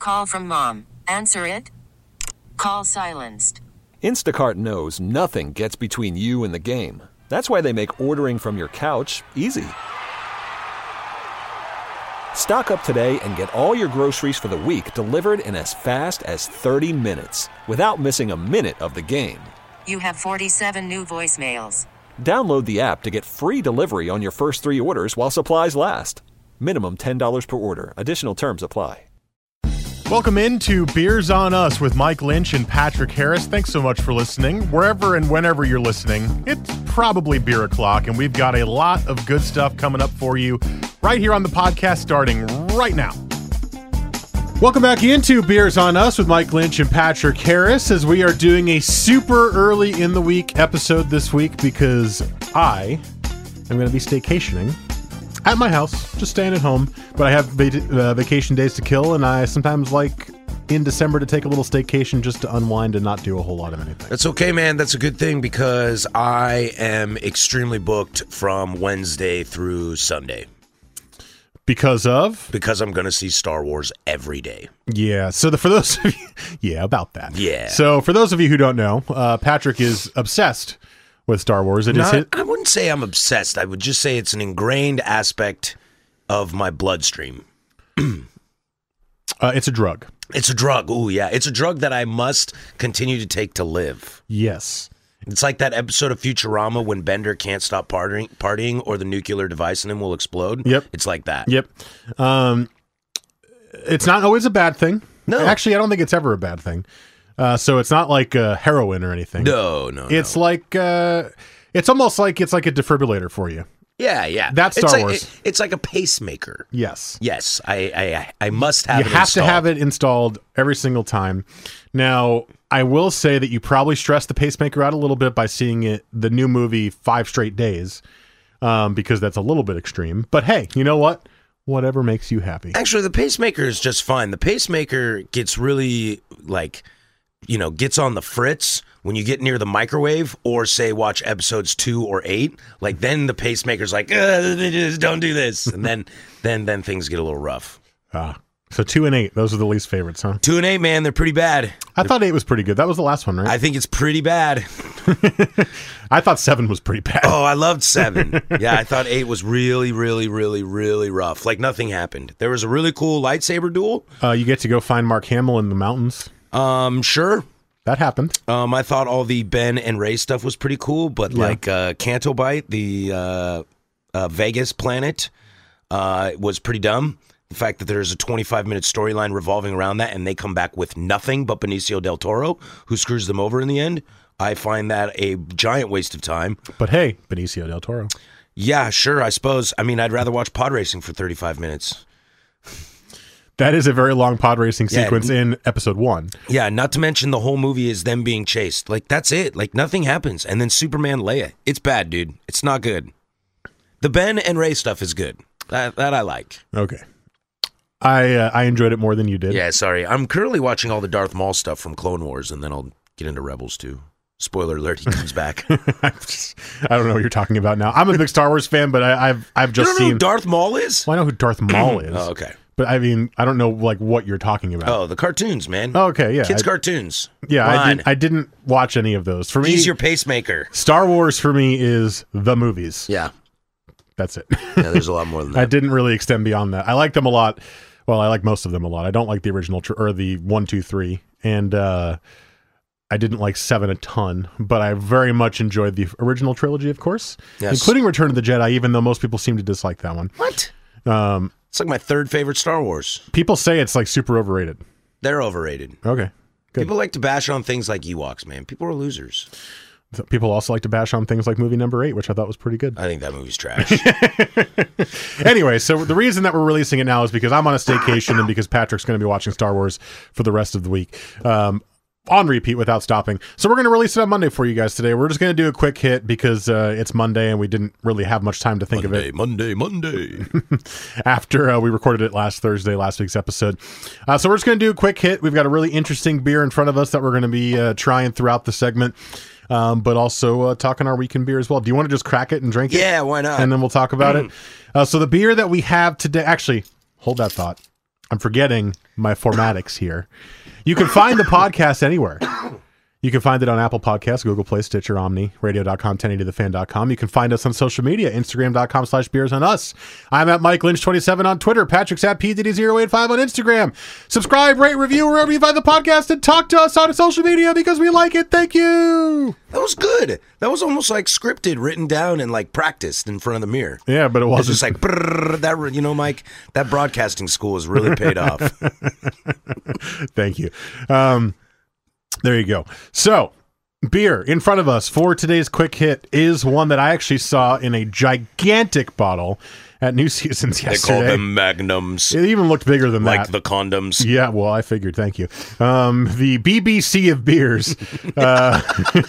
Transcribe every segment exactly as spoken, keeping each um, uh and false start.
call from mom. Answer it. Call silenced. Instacart knows nothing gets between you and the game. That's why they make ordering from your couch easy. Stock up today and get all your groceries for the week delivered in as fast as thirty minutes without missing a minute of the game. You have forty-seven new voicemails. Download the app to get free delivery on your first three orders while supplies last. Minimum ten dollars per order. Additional terms apply. Welcome into Beers on Us with Mike Lynch and Patrick Harris. Thanks so much for listening. Wherever and whenever you're listening, it's probably beer o'clock, and we've got a lot of good stuff coming up for you right here on the podcast starting right now. Welcome back into Beers on Us with Mike Lynch and Patrick Harris, as we are doing a super early in the week episode this week because I am going to be staycationing at my house, just staying at home, but I have va- uh, vacation days to kill, and I sometimes like in December to take a little staycation just to unwind and not do a whole lot of anything. That's okay, man. That's a good thing because I am extremely booked from Wednesday through Sunday. Because of? Because I'm going to see Star Wars every day. Yeah, so the, for those of you, yeah, about that. Yeah. So for those of you who don't know, uh, Patrick is obsessed with Star Wars. It Not, is hit. I wouldn't say I'm obsessed. I would just say it's an ingrained aspect of my bloodstream. uh, it's a drug. It's a drug. Ooh, yeah. It's a drug that I must continue to take to live. Yes. It's like that episode of Futurama when Bender can't stop partying, partying or the nuclear device in him will explode. Yep. It's like that. Yep. Um, it's not always a bad thing. No. Actually, I don't think it's ever a bad thing. Uh, so it's not like uh, heroin or anything. No, no, It's no. like, uh, it's almost like it's like a defibrillator for you. Yeah, yeah. That's it's Star like, Wars. It, it's like a pacemaker. Yes. Yes, I I, I must have You it have installed. to have it installed every single time. Now, I will say that you probably stress the pacemaker out a little bit by seeing it, the new movie, Five Straight Days, um, because that's a little bit extreme. But hey, you know what? Whatever makes you happy. Actually, the pacemaker is just fine. The pacemaker gets really, like, you know, gets on the fritz when you get near the microwave or, say, watch episodes two or eight. Like, then the pacemaker's like, don't do this. And then, then, then things get a little rough. Ah. So two and eight, those are the least favorites, huh? Two and eight, man, they're pretty bad. I thought eight was pretty good. That was the last one, right? I think it's pretty bad. I thought seven was pretty bad. Oh, I loved seven. Yeah, I thought eight was really, really, really, really rough. Like nothing happened. There was a really cool lightsaber duel. Uh, you get to go find Mark Hamill in the mountains. Um, sure. That happened. Um, I thought all the Ben and Ray stuff was pretty cool, but Yeah. like uh, Canto Bite, the uh, uh, Vegas planet, uh, was pretty dumb. The fact that there's a twenty-five minute storyline revolving around that and they come back with nothing but Benicio del Toro, who screws them over in the end, I find that a giant waste of time. But hey, Benicio del Toro. Yeah, sure, I suppose. I mean, I'd rather watch pod racing for thirty-five minutes. That is a very long pod racing Yeah. sequence in episode one. Yeah, not to mention the whole movie is them being chased. Like, that's it. Like, nothing happens. And then Superman Leia. It's bad, dude. It's not good. The Ben and Ray stuff is good. That, that I like. Okay. I uh, I enjoyed it more than you did. Yeah, sorry. I'm currently watching all the Darth Maul stuff from Clone Wars, and then I'll get into Rebels, too. Spoiler alert, he comes back. I just- I don't know what you're talking about now. I'm a big Star Wars fan, but I, I've I've You just don't know seen. who Darth Maul is? Well, I know who Darth Maul is. Oh, okay. But I mean, I don't know like what you're talking about. Oh, the cartoons, man. Oh, okay, yeah. Kids' I- cartoons. Yeah, Come I, on. did, I didn't watch any of those. For me, He's your pacemaker. Star Wars for me is the movies. Yeah. That's it. Yeah, there's a lot more than that. I didn't really extend beyond that. I like them a lot. Well, I like most of them a lot. I don't like the original tr- or the one, two, three, and uh, I didn't like seven a ton. But I very much enjoyed the original trilogy, of course, Yes. including Return of the Jedi. Even though most people seem to dislike that one. What? Um, It's like my third favorite Star Wars. people say it's like super overrated. They're overrated. Okay, good. People like to bash on things like Ewoks, man. People are losers. So people also like to bash on things like movie number eight, which I thought was pretty good. I think that movie's trash. Anyway, so the reason that we're releasing it now is because I'm on a staycation and because Patrick's going to be watching Star Wars for the rest of the week. Um, on repeat without stopping. So we're going to release it on Monday for you guys today. We're just going to do a quick hit because uh, it's Monday and we didn't really have much time to think Monday, of Monday, Monday. it after uh, we recorded it last Thursday, last week's episode. Uh, so we're just going to do a quick hit. We've got a really interesting beer in front of us that we're going to be uh, trying throughout the segment, um, but also uh, talking our weekend beer as well. Do you want to just crack it and drink it? Yeah, why not? And then we'll talk about it. Uh, so the beer that we have today, actually, hold that thought. I'm forgetting my formatics here. You can find the podcast anywhere. You can find it on Apple Podcasts, Google Play, Stitcher, Omni, radio dot com, ten eighty the fan dot com. You can find us on social media, instagram dot com slash beers on us. I'm at Mike Lynch twenty-seven on Twitter. Patrick's at P D D zero eight five on Instagram. Subscribe, rate, review wherever you find the podcast, and talk to us on social media because we like it. Thank you. That was good. That was almost like scripted, written down, and like practiced in front of the mirror. Yeah, but it wasn't. It's just like, brrr, that, you know, Mike, that broadcasting school has really paid off. Thank you. Um, there you go. So, beer in front of us for today's quick hit is one that I actually saw in a gigantic bottle at New Seasons yesterday. They call them Magnums. It even looked bigger than like that. Like the condoms. Yeah, well, I figured. Thank you. Um, the B B C of beers. uh,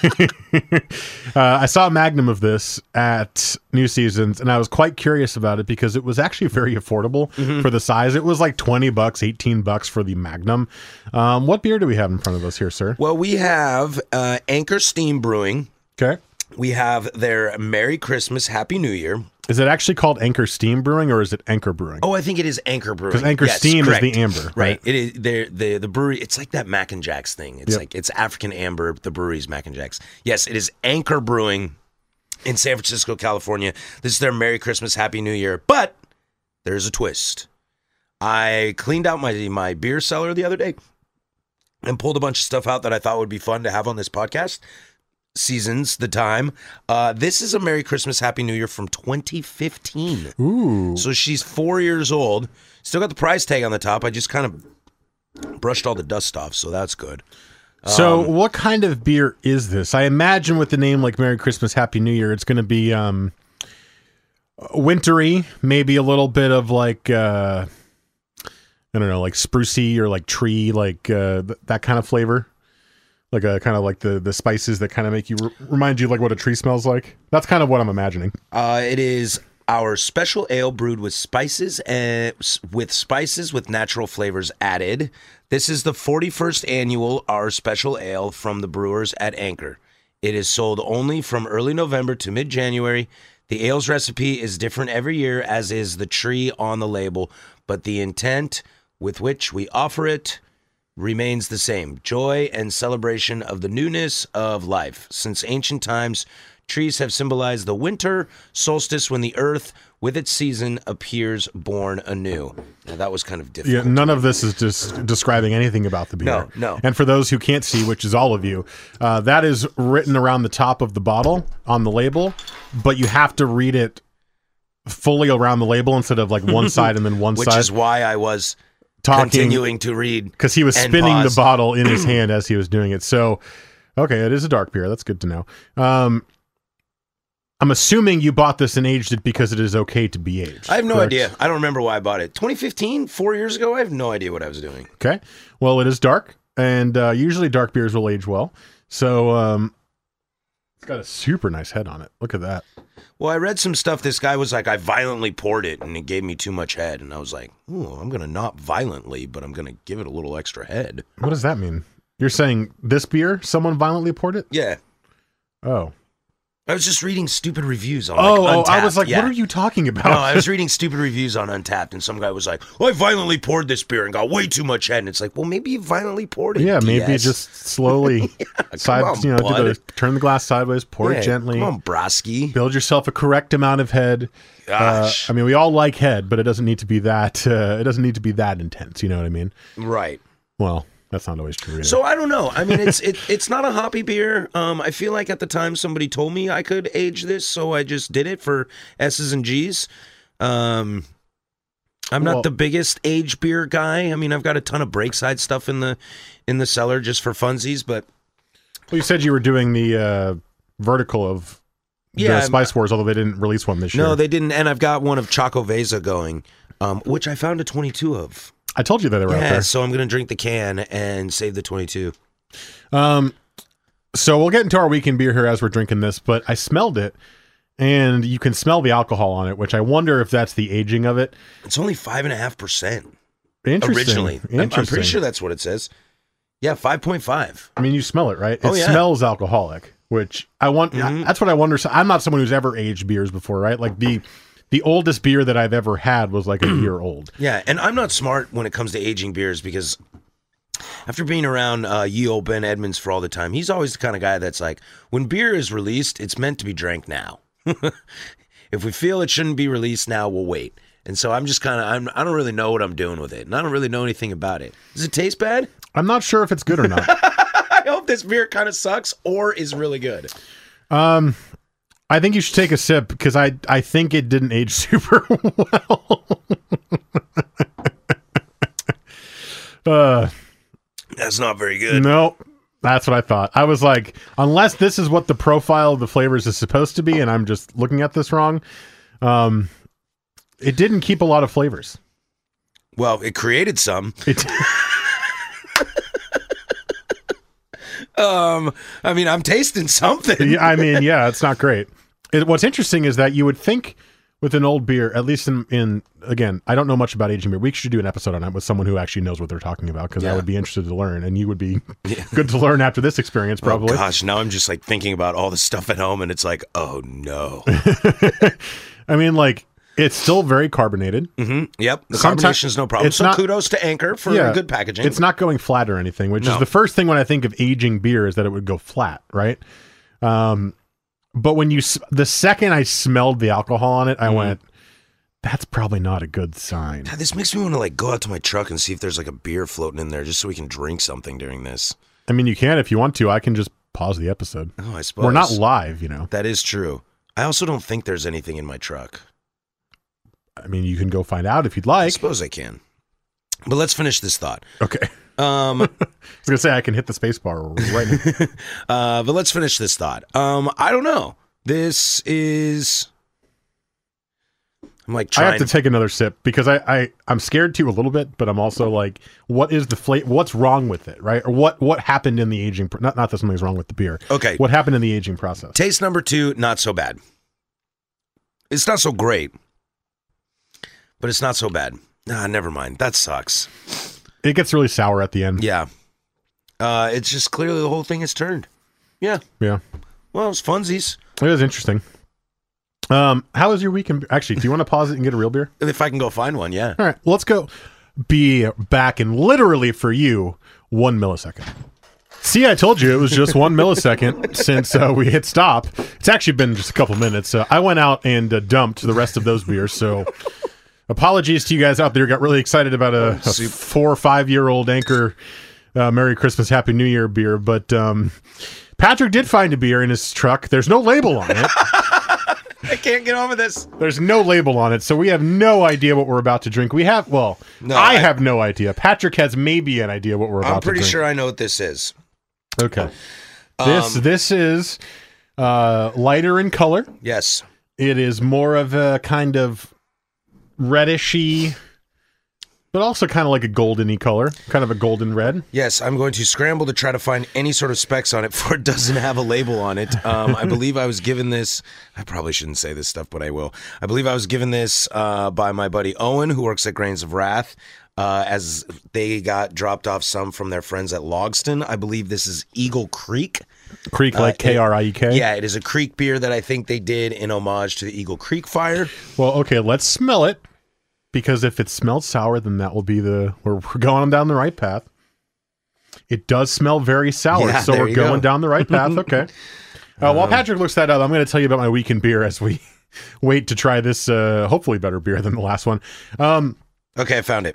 uh, I saw a Magnum of this at New Seasons, and I was quite curious about it because it was actually very affordable mm-hmm. for the size. It was like twenty bucks, eighteen bucks for the Magnum. Um, what beer do we have in front of us here, sir? Well, we have uh, Anchor Steam Brewing. Okay. We have their Merry Christmas, Happy New Year. Is it actually called Anchor Steam Brewing or is it Anchor Brewing? Oh, I think it is Anchor Brewing. Because Anchor yes, Steam correct. is the amber. Right. right. It is the the the brewery. It's like that Mac and Jack's thing. It's yep. like it's African amber. The brewery's Mac and Jack's. Yes, it is Anchor Brewing in San Francisco, California. This is their Merry Christmas, Happy New Year. But there's a twist. I cleaned out my my beer cellar the other day and pulled a bunch of stuff out that I thought would be fun to have on this podcast. Seasons, the time. Uh, this is a Merry Christmas, Happy New Year from twenty fifteen. Ooh. So she's four years old. Still got the price tag on the top. I just kind of brushed all the dust off, so that's good. So Um, what kind of beer is this? I imagine with the name like Merry Christmas, Happy New Year, it's going to be um, wintry, maybe a little bit of like, uh, I don't know, like sprucey or like tree, like uh, th- that kind of flavor. Like a kind of like the, the spices that kind of make you re- remind you like what a tree smells like. That's kind of what I'm imagining. Uh, it is our special ale brewed with spices and with spices with natural flavors added. This is the forty-first annual Our Special Ale from the brewers at Anchor. It is sold only from early November to mid-January. The ale's recipe is different every year, as is the tree on the label, but the intent with which we offer it remains the same: joy and celebration of the newness of life. Since ancient times, trees have symbolized the winter solstice when the earth, with its season, appears born anew. Now, that was kind of difficult. Yeah, none of this is just describing anything about the beer. No, no. And for those who can't see, which is all of you, uh, that is written around the top of the bottle on the label, but you have to read it fully around the label instead of like one side and then one Which side. Which is why I was talking, continuing to read, because he was spinning pause. the bottle in his hand as he was doing it. So, okay, it is a dark beer. That's good to know. Um, I'm assuming you bought this and aged it because it is okay to be aged. I have no correct? idea. I don't remember why I bought it. twenty fifteen, four years ago, I have no idea what I was doing. Okay. Well, it is dark, and uh, usually dark beers will age well. So, um, it's got a super nice head on it. Look at that. Well, I read some stuff. This guy was like, I violently poured it, and it gave me too much head. And I was like, ooh, I'm going to not violently, but I'm going to give it a little extra head. What does that mean? You're saying this beer, someone violently poured it? Yeah. Oh. I was just reading stupid reviews on oh, like, oh, Untapped. I was like, yeah. what are you talking about? No, I was reading stupid reviews on Untapped, and some guy was like, well, I violently poured this beer and got way too much head. And it's like, well, maybe you violently poured it. Yeah, D S. maybe just slowly yeah, side, on, you know, do bud. the, turn the glass sideways, pour yeah, it gently. Come on, Brosky. Build yourself a correct amount of head. Uh, Gosh. I mean, we all like head, but it doesn't need to be that. Uh, it doesn't need to be that intense. You know what I mean? Right. Well, that's not always true either. So I don't know. I mean, it's it, it's not a hoppy beer. Um, I feel like at the time somebody told me I could age this, so I just did it for S's and G's. Um, I'm Well- not the biggest age beer guy. I mean, I've got a ton of Breakside stuff in the in the cellar just for funsies, but Well, you said you were doing the uh, vertical of Yeah, the I'm- Spice Wars, although they didn't release one this year. no, they didn't. And I've got one of Choco Vesa going, um, which I found a twenty-two of. I told you that they were out Yeah, there. so I'm gonna drink the can and save the twenty-two. Um, so we'll get into our weekend beer here as we're drinking this, but I smelled it, and you can smell the alcohol on it, which I wonder if that's the aging of it. It's only five and a half percent. Interesting. Originally, I'm, I'm Interesting. pretty sure that's what it says. Yeah, five point five. I mean, you smell it, right? It Oh, yeah. smells alcoholic, which I want. Mhm. That's what I wonder. So I'm not someone who's ever aged beers before, right? Like the the oldest beer that I've ever had was like a year old. Yeah, and I'm not smart when it comes to aging beers because after being around uh, ye old Ben Edmonds for all the time, he's always the kind of guy that's like, when beer is released, it's meant to be drank now. If we feel it shouldn't be released now, we'll wait. And so I'm just kind of, I'm, I don't really know what I'm doing with it. And I don't really know anything about it. Does it taste bad? I'm not sure if it's good or not. I hope this beer kind of sucks or is really good. Um, I think you should take a sip because I, I think it didn't age super well. uh, That's not very good. No, that's what I thought. I was like, unless this is what the profile of the flavors is supposed to be, and I'm just looking at this wrong, um, it didn't keep a lot of flavors. Well, it created some. It um, I mean, I'm tasting something. Yeah, I mean, yeah, it's not great. It, what's interesting is that you would think with an old beer, at least in, in again, I don't know much about aging beer. We should do an episode on that with someone who actually knows what they're talking about because Yeah. I would be interested to learn, and you would be good to learn after this experience, probably. Oh gosh, now I'm just like thinking about all the stuff at home, and it's like, oh no. I mean, like, it's still very carbonated. Mm-hmm. Yep, the Someti- carbonation is no problem. it's So not- kudos to Anchor for Yeah, good packaging. It's not going flat or anything, which No. is the first thing when I think of aging beer is that it would go flat, right? Um, but when you s- the second I smelled the alcohol on it, I Mhm. went, "That's probably not a good sign." God, this makes me want to like go out to my truck and see if there's like a beer floating in there, just so we can drink something during this. I mean, you can if you want to. I can just pause the episode. Oh, I suppose We're not live, you know. That is true. I also don't think there's anything in my truck. I mean, you can go find out if you'd I like. suppose I can. But let's finish this thought. Okay. Um, I was gonna say I can hit the space bar right now. uh, but let's finish this thought. Um, I don't know. This is. I'm like I trying. have to take another sip because I, I I'm scared too a little bit, but I'm also like, what is the fla- What's wrong with it, right? Or what what happened in the aging? Pro- not not that something's wrong with the beer. Okay. What happened in the aging process? Taste number two, not so bad. It's not so great, but it's not so bad. Nah, never mind. That sucks. It gets really sour at the end. Yeah. Uh, it's just clearly the whole thing is turned. Yeah. Yeah. Well, it's funsies. It is interesting. Um, how was your weekend? Actually, do you want to pause it and get a real beer? If I can go find one, yeah. All right, let's go. Be back in literally for you one millisecond. See, I told you it was just one millisecond since uh, we hit stop. It's actually been just a couple minutes. Uh, I went out and uh, dumped the rest of those beers. So apologies to you guys out there who got really excited about a, a four or five year old Anchor uh, Merry Christmas, Happy New Year beer. But um, Patrick did find a beer in his truck. There's no label on it. I can't get over this. There's no label on it, so we have no idea what we're about to drink. We have, well, No, I, I- have no idea. Patrick has maybe an idea what we're about I'm pretty to drink. sure I know what this is. Okay. This Um, this is uh, lighter in color. Yes. It is more of a kind of reddishy, but also kind of like a goldeny color, kind of a golden red. Yes, I'm going to scramble to try to find any sort of specs on it, for it doesn't have a label on it. Um, I believe I was given this. I probably shouldn't say this stuff, but I will. I believe I was given this uh, by my buddy Owen, who works at Grains of Wrath, uh, as they got dropped off some from their friends at Logston. I believe this is Eagle Creek. Creek, like Uh, K R I E K? Yeah, it is a creek beer that I think they did in homage to the Eagle Creek fire. Well, okay, let's smell it. Because if it smells sour, then that will be the, we're, we're going down the right path. It does smell very sour, Yeah, so there we're you going go. down the right path. Okay. Uh, while Patrick looks that up, I'm going to tell you about my weekend beer as we wait to try this, uh, hopefully better beer than the last one. Um, Okay, I found it.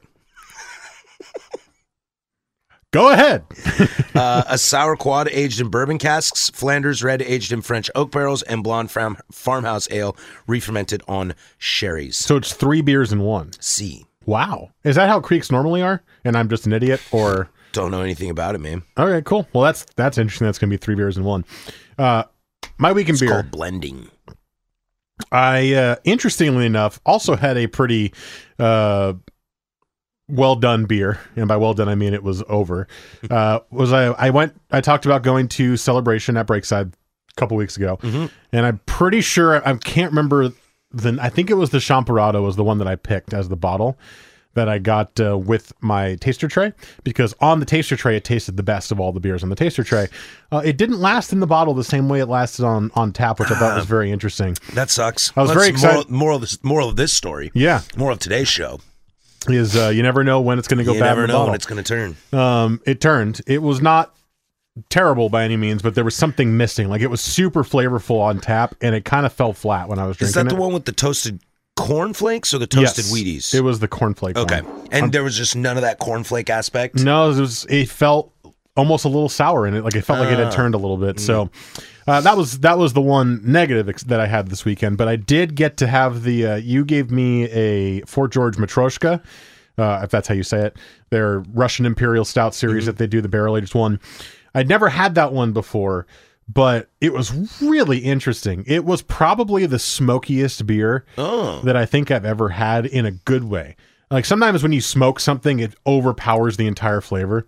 go ahead. Uh, a sour quad aged in bourbon casks, Flanders red aged in French oak barrels, and blonde farm- farmhouse ale re-fermented on sherries. So it's three beers in one. C. Wow. Is that how creeks normally are? And I'm just an idiot? Or Don't know anything about it, man. okay, cool. Well, that's that's interesting. That's going to be three beers in one. Uh, my weekend It's beer. called blending. I, uh, interestingly enough, also had a pretty uh, well done beer, and by well done I mean it was over. Uh, was I? I went. I talked about going to Celebration at Breakside a couple weeks ago, Mhm. and I'm pretty sure I can't remember the. I think it was the Champorado was the one that I picked as the bottle. that I got uh, with my taster tray, because on the taster tray it tasted the best of all the beers on the taster tray. Uh, it didn't last in the bottle the same way it lasted on, on tap, which I thought was very interesting. That sucks. I was Well, very that's moral, excited. moral, of this, moral of this story. Yeah, Moral of today's show. is uh, you never know when it's going to go You bad never in the know bottle. when it's going to turn. Um, it turned. It was not terrible by any means, but there was something missing. Like, it was super flavorful on tap, and it kind of fell flat when I was drinking Is that the it. one with the toasted cornflakes or the toasted Yes, Wheaties? It was the cornflake Okay. one. And there was just none of that cornflake aspect? No, it was. It felt almost a little sour in it. Like, it felt like it had Ah. turned a little bit. So uh, that was that was the one negative ex- that I had this weekend. But I did get to have the. Uh, you gave me a Fort George Matryoshka, uh, if that's how you say it. Their Russian Imperial Stout series that they do, the barrel aged one. I'd never had that one before, but it was really interesting. It was probably the smokiest beer Oh. that I think I've ever had in a good way. Like, sometimes when you smoke something, it overpowers the entire flavor,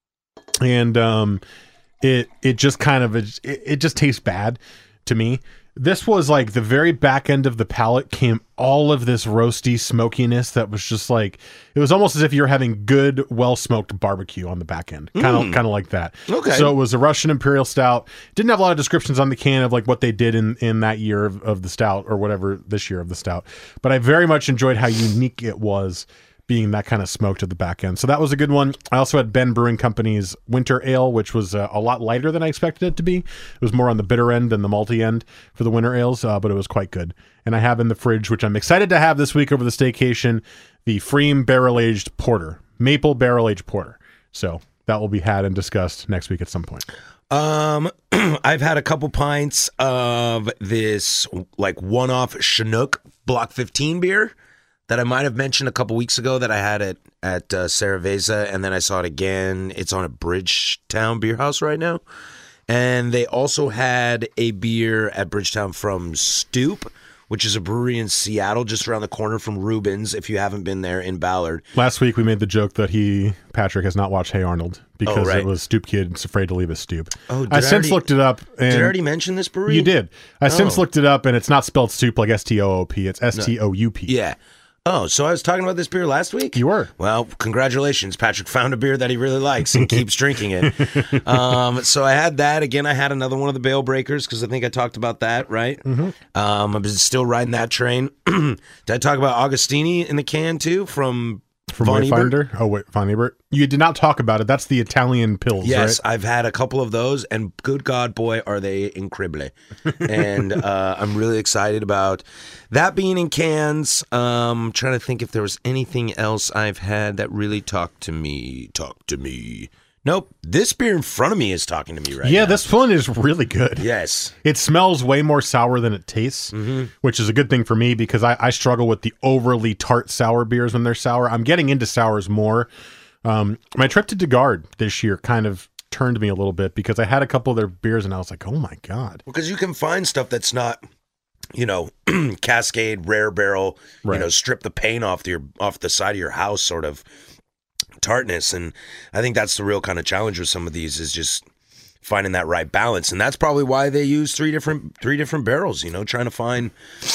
and um, it it just kind of it, it just tastes bad to me. This was like the very back end of the palate came all of this roasty smokiness that was just like, it was almost as if you're having good, well smoked barbecue on the back end, kind of kind of like that. Okay. So it was a Russian Imperial Stout. Didn't have a lot of descriptions on the can of like what they did in in that year of, of the stout, or whatever this year of the stout. But I very much enjoyed how unique it was, being that kind of smoked at the back end. So that was a good one. I also had Ben Brewing Company's Winter Ale, which was uh, a lot lighter than I expected it to be. It was more on the bitter end than the malty end for the winter ales, uh, but it was quite good. And I have in the fridge, which I'm excited to have this week over the staycation, the Freem Barrel Aged Porter, Maple Barrel Aged Porter. So that will be had and discussed next week at some point. Um, I've had a couple pints of this like one-off Chinook Block fifteen beer that I might have mentioned a couple weeks ago that I had it at uh, Cerveza, and then I saw it again. It's on a Bridgetown beer house right now. And they also had a beer at Bridgetown from Stoop, which is a brewery in Seattle, just around the corner from Rubens, if you haven't been there, in Ballard. Last week we made the joke that he, Patrick, has not watched Hey Arnold because Oh, right. it was Stoop Kid's afraid to leave his stoop. Oh, did I I since already- looked it up. And Did I already mention this brewery? You did. I since Oh. looked it up, and it's not spelled stoop like S T O O P. It's S T O U P. Yeah. Oh, so I was talking about this beer last week? You were. Well, congratulations. Patrick found a beer that he really likes and keeps drinking it. Um, so I had that. Again, I had another one of the Bale Breakers because I think I talked about that, right? Mm-hmm. Um, I'm still riding that train. Did I talk about Augustini in the can, too, from, From Von Ebert? Wayfinder. Oh, wait, Von Ebert. You did not talk about it. That's the Italian pills, Yes, right? I've had a couple of those, and good God, boy, are they incredible. And uh, I'm really excited about that being in cans. Um, trying to think if there was anything else I've had that really talked to me. Talk to me. Nope. This beer in front of me is talking to me right Yeah, now. this one is really good. Yes. It smells way more sour than it tastes, Mm-hmm. which is a good thing for me because I, I struggle with the overly tart sour beers when they're sour. I'm getting into sours more. Um, my trip to DeGard this year kind of turned me a little bit because I had a couple of their beers and I was like, oh my God. Because you can find stuff that's not, you know, Cascade, Rare Barrel, Right. you know, strip the paint off your off the side of your house sort of tartness. And I think that's the real kind of challenge with some of these is just finding that right balance. And that's probably why they use three different three different barrels, you know, trying to find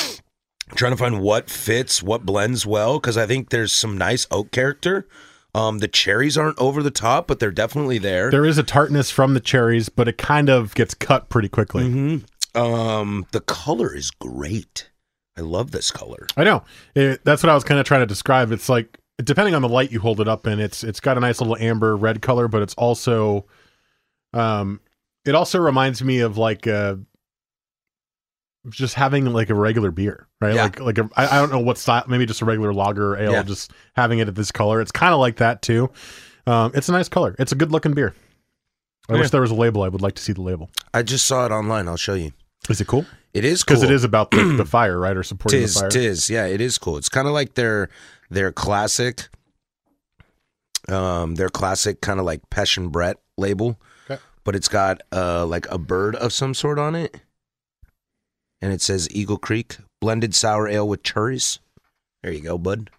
trying to find what fits, what blends well, because I think there's some nice oak character. Um, the cherries aren't over the top, but they're definitely there. There is a tartness from the cherries, but it kind of gets cut pretty quickly. Mm-hmm. Um, the color is great. I love this color. I know. It, that's what I was kind of trying to describe. It's like, depending on the light you hold it up in, it's it's got a nice little amber red color, but it's also, um, it also reminds me of like uh, just having like a regular beer, right? Yeah. Like like a, I, I don't know what style, maybe just a regular lager or ale, Yeah. just having it at this color. It's kind of like that too. Um, it's a nice color. It's a good looking beer. I Yeah. wish there was a label. I would like to see the label. I just saw it online. I'll show you. Is it cool? It is cool. Because it is about the, the fire, right? Or supporting Tis, the fire. tis. Yeah, it is cool. It's kind of like their their classic, um, their classic kind of like Passion Brett label, Okay. but it's got uh like a bird of some sort on it, and it says Eagle Creek blended sour ale with cherries. There you go, bud.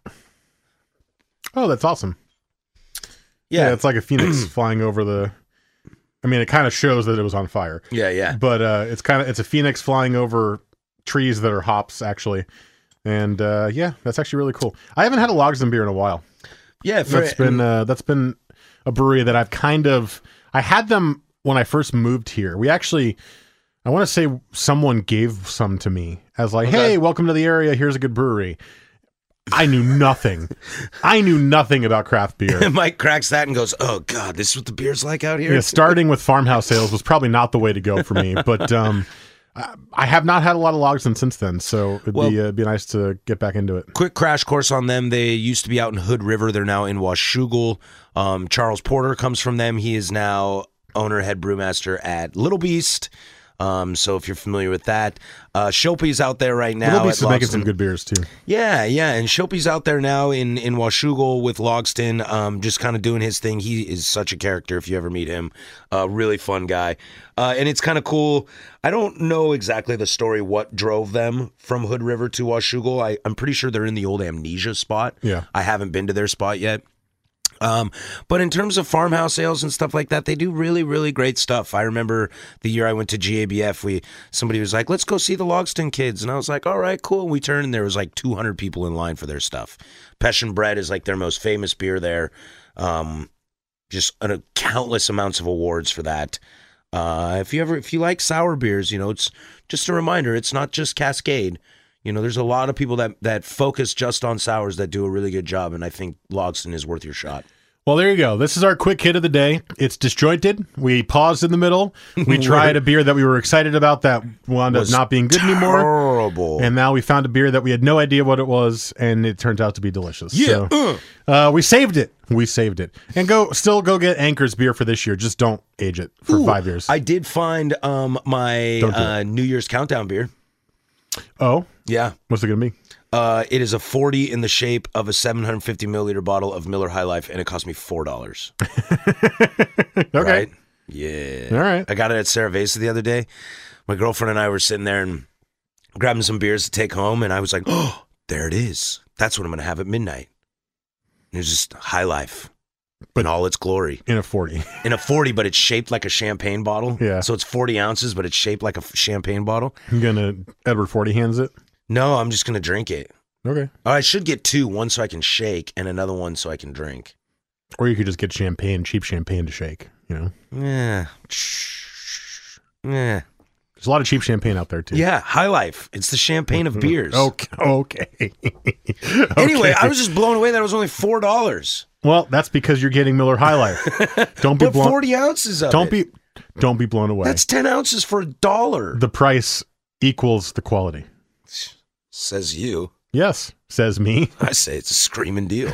Oh, that's awesome. Yeah, Yeah, it's like a phoenix flying over the. I mean, it kind of shows that it was on fire, yeah, yeah. but uh, it's kind of it's a phoenix flying over trees that are hops, actually, and uh, yeah, that's actually really cool. I haven't had a Logsdon beer in a while. Yeah, for, that's been uh, that's been a brewery that I've kind of I had them when I first moved here. We actually, I want to say someone gave some to me as like, Okay. hey, welcome to the area. Here's a good brewery. I knew nothing. I knew nothing about craft beer. Mike cracks that and goes, "Oh God, this is what the beer's like out here." Yeah, starting with farmhouse sales was probably not the way to go for me, but um, I, I have not had a lot of Logston since then, so it'd Well- be uh, be nice to get back into it. Quick crash course on them. They used to be out in Hood River. They're now in Washougal. Um, Charles Porter comes from them. He is now owner, head brewmaster at Little Beast. Um, so if you're familiar with that, uh, Shopey's out there right now. Little Beast at is making Logston. some good beers too. Yeah, yeah, and Shopey's out there now in in Washougal with Logston, um, just kind of doing his thing. He is such a character if you ever meet him. Uh, really fun guy, uh, and it's kind of cool. I don't know exactly the story what drove them from Hood River to Washougal. I, I'm pretty sure they're in the old Amnesia spot. Yeah. I haven't been to their spot yet. Um, but in terms of farmhouse sales and stuff like that, they do really, really great stuff. I remember the year I went to G A B F, we somebody was like, "Let's go see the Logston Kids," and I was like, "All right, cool." And we turned, and there was like two hundred people in line for their stuff. Peshin Bread is like their most famous beer there. Um, just uh, countless amounts of awards for that. Uh, if you ever, if you like sour beers, you know, it's just a reminder. It's not just Cascade. You know, there's a lot of people that, that focus just on sours that do a really good job, and I think Logston is worth your shot. Well, there you go. This is our quick hit of the day. It's disjointed. We paused in the middle. We tried a beer that we were excited about that wound up Was not being good anymore. Terrible. And now we found a beer that we had no idea what it was, and it turned out to be delicious. Yeah. So, uh, we saved it. We saved it. And go still go get Anchor's beer for this year. Just don't age it for Ooh, five years. I did find um my Don't do uh, New Year's countdown beer. oh, Yeah. what's it going to be? Uh, it is a forty in the shape of a seven hundred fifty milliliter bottle of Miller High Life, and it cost me four dollars. Okay. Right? Yeah. All right. I got it at Cerveza the other day. My girlfriend and I were sitting there and grabbing some beers to take home, and I was like, "Oh, there it is. That's what I'm going to have at midnight." And it was just High Life, but in all its glory. In a forty. In a forty, but it's shaped like a champagne bottle. Yeah. So it's forty ounces, but it's shaped like a f- champagne bottle. I'm going to Edward forty hands it. No, I'm just going to drink it. Okay. Oh, I should get two, one so I can shake and another one so I can drink. Or you could just get champagne, cheap champagne to shake, you know? Yeah. Yeah. There's a lot of cheap champagne out there, too. Yeah, High Life. It's the champagne of beers. Okay. Okay. Anyway, Okay. I was just blown away that it was only four dollars. Well, that's because you're getting Miller High Life. Don't be But blown. forty ounces of Don't it. be. Don't be blown away. That's ten ounces for a dollar. The price equals the quality. Says you. Yes, says me. I say it's a screaming deal.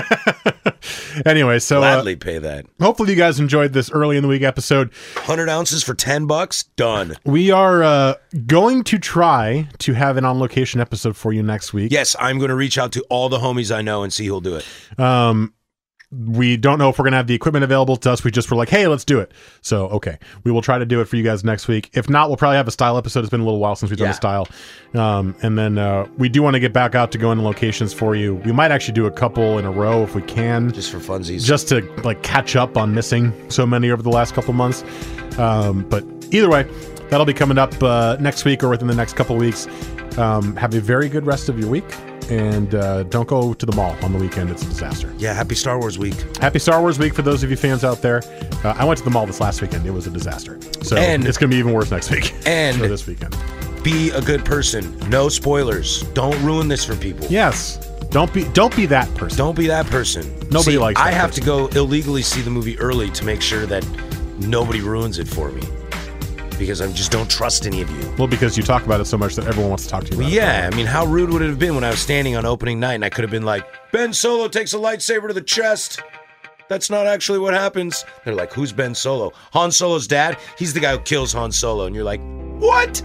Anyway, so uh, Gladly pay that. hopefully you guys enjoyed this early in the week episode. one hundred ounces for ten bucks? Done. We are uh, going to try to have an on location episode for you next week. Yes, I'm going to reach out to all the homies I know and see who'll do it. Um, we don't know if we're going to have the equipment available to us. We just were like, hey, let's do it. So, okay. We will try to do it for you guys next week. If not, we'll probably have a style episode. It's been a little while since we've done Yeah. a style. Um, and then uh, we do want to get back out to go into locations for you. We might actually do a couple in a row if we can. Just for funsies. Just to like catch up on missing so many over the last couple months. Um, but either way, that'll be coming up uh, next week or within the next couple weeks. Um, have a very good rest of your week. And uh, don't go to the mall on the weekend. It's a disaster. Yeah, happy Star Wars week. Happy Star Wars week for those of you fans out there. Uh, I went to the mall this last weekend. It was a disaster. So And- it's going to be even worse next week. And- or this weekend. Be a good person. No spoilers. Don't ruin this for people. Yes. Don't be don't be that person. Don't be that person. Nobody See, likes that I have person. to go illegally see the movie early to make sure that nobody ruins it for me. Because I just don't trust any of you. Well, because you talk about it so much that everyone wants to talk to you about Yeah, I mean, how rude would it have been when I was standing on opening night and I could have been like, Ben Solo takes a lightsaber to the chest. That's not actually what happens. They're like, who's Ben Solo? Han Solo's dad? He's the guy who kills Han Solo. And you're like, what?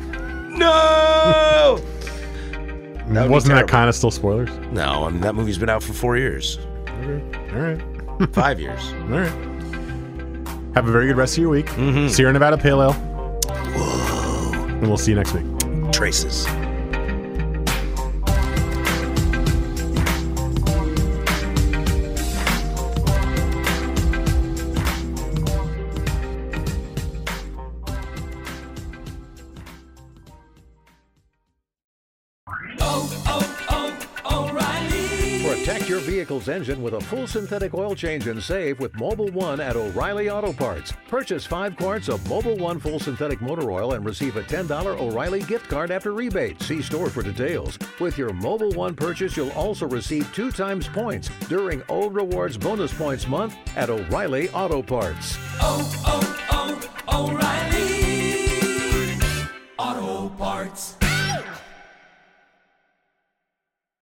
No! it. That would be Wasn't that terrible. kind of still spoilers? No, I mean, that movie's been out for four years. Okay. All right. Five years. All right. Have a very good rest of your week. Mm-hmm. Sierra Nevada Pale Ale. Whoa. And we'll see you next week. Traces. For a Protect your vehicle's engine with a full synthetic oil change and save with Mobil one at O'Reilly Auto Parts. Purchase five quarts of Mobil one full synthetic motor oil and receive a ten dollars O'Reilly gift card after rebate. See store for details. With your Mobil one purchase, you'll also receive two times points during O Rewards Bonus Points Month at O'Reilly Auto Parts. Oh, oh, oh, O'Reilly Auto Parts.